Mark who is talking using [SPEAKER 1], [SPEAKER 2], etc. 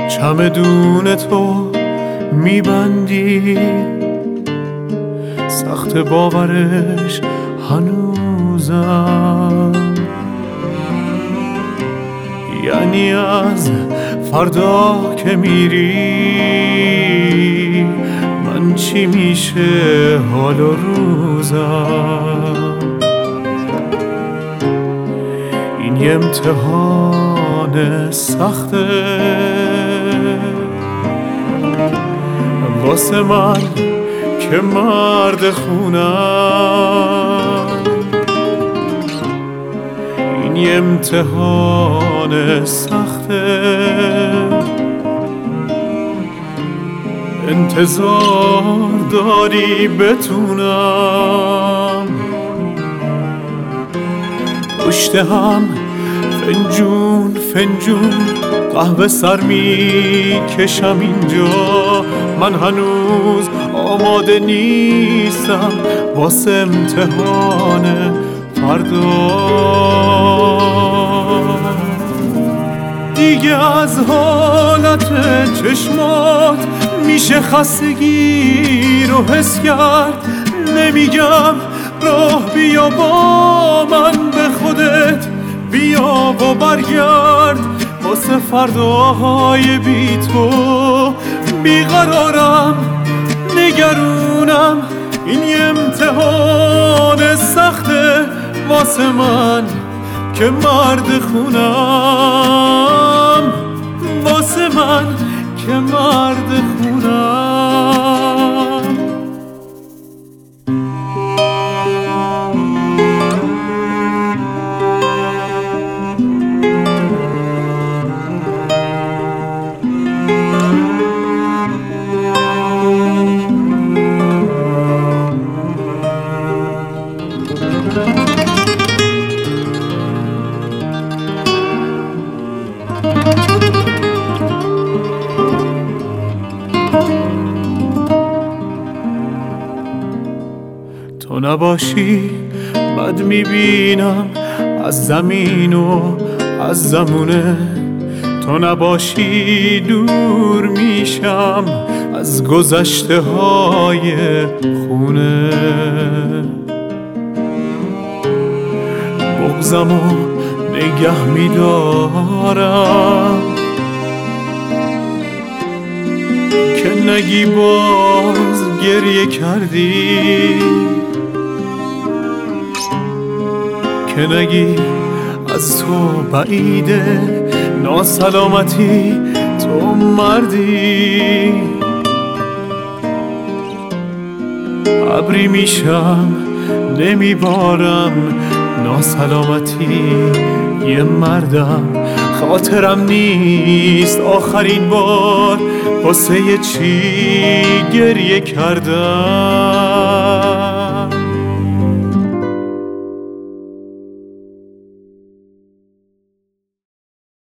[SPEAKER 1] چمدون تو میبندی، سخت باورش هنوزم. یعنی از فردا که میری من چی میشه حال و روزم؟ این یه امتحان سخته واسه من که مرد خونم. این یه امتحان سخته، انتظار داری بتونم پشت هم فنجون فنجون قهوه سر می کشم اینجا. من هنوز آماده نیستم واسه امتحان فردا. دیگه از حالت چشمات میشه خستگی رو حس کرد. نمیگم راه بیا با من به خودت بیا و برگرد. واسه فرداهای بی تو بیقرارم نگرونم. این یه امتحان سخته واسه من که مرد خونم. واسه من که مرد خونم. تو نباشی بد میبینم از زمین و از زمونه. تو نباشی دور میشم از گذشته های خونه. بغضمو نگه میدارم که نگی باز گریه کردی، که نگی از تو بعیده ناسلامتی تو مردی. ابری میشم نمیبارم ناسلامتی یه مردم. خاطرم نیست آخرین بار واسه چی گریه کردم.